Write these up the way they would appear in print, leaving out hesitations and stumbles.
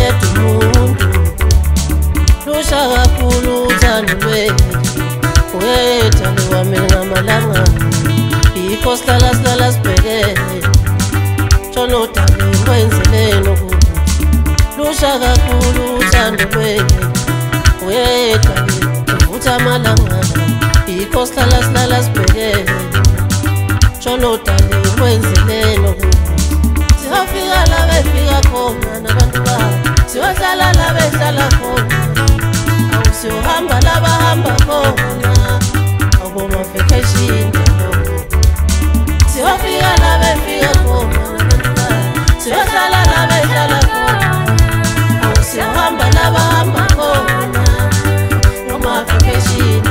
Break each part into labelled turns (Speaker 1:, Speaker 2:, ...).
Speaker 1: yethu umuntu lusha kakhulu uthando lwethu wethando wami ngamalanga yikho sihlala sibhekene tshona udali wenzeleni ukuthi lusha kakhulu uthando lwethu wethando uvutha amalanga yikho sihlala sibhekene tshona udali wenzeleni ukuthi siyafika la befika khona nabantu babo siyohlala la behlala khona awusiyohamba la bahamba khona awuboma-vacation siyofika la befika khona nabantu babo siyohlala la behlala khona awusiyohamba la bahamba khona ngoma-vacation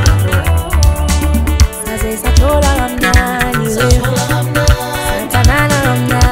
Speaker 2: saze sathola kamnani sathanana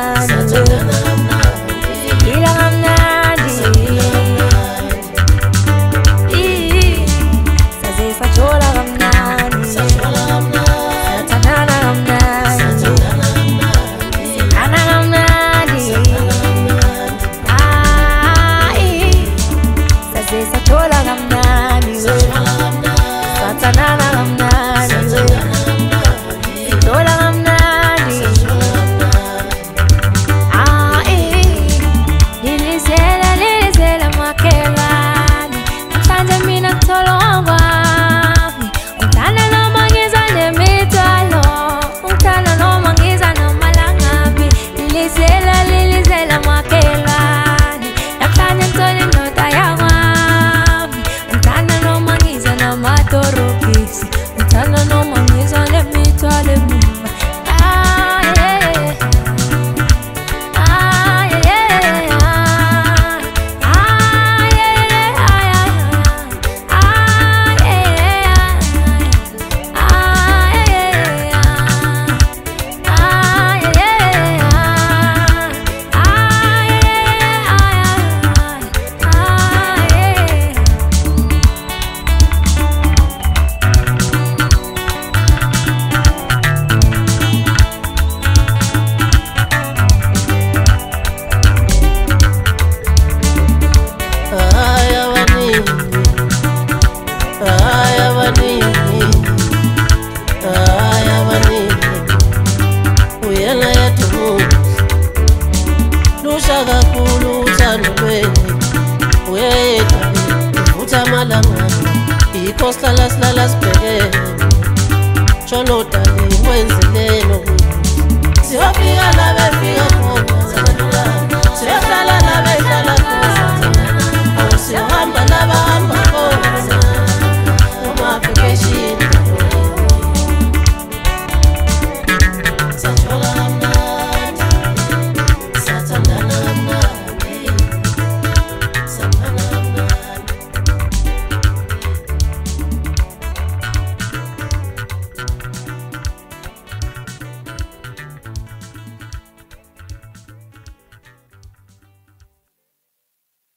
Speaker 1: kakhulu uthando lwethu wethando uvutha amalanga yikho sihlala